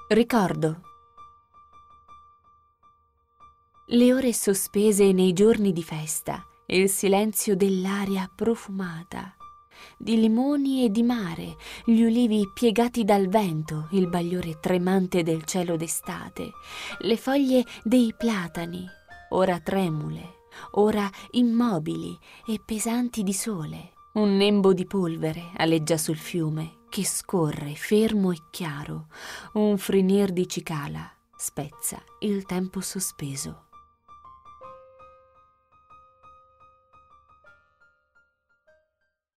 Ricordo. Le ore sospese nei giorni di festa, il silenzio dell'aria profumata, di limoni e di mare, gli ulivi piegati dal vento, il bagliore tremante del cielo d'estate, le foglie dei platani, ora tremule, ora immobili e pesanti di sole. Un nembo di polvere aleggia sul fiume che scorre fermo e chiaro, un frinir di cicala spezza il tempo sospeso.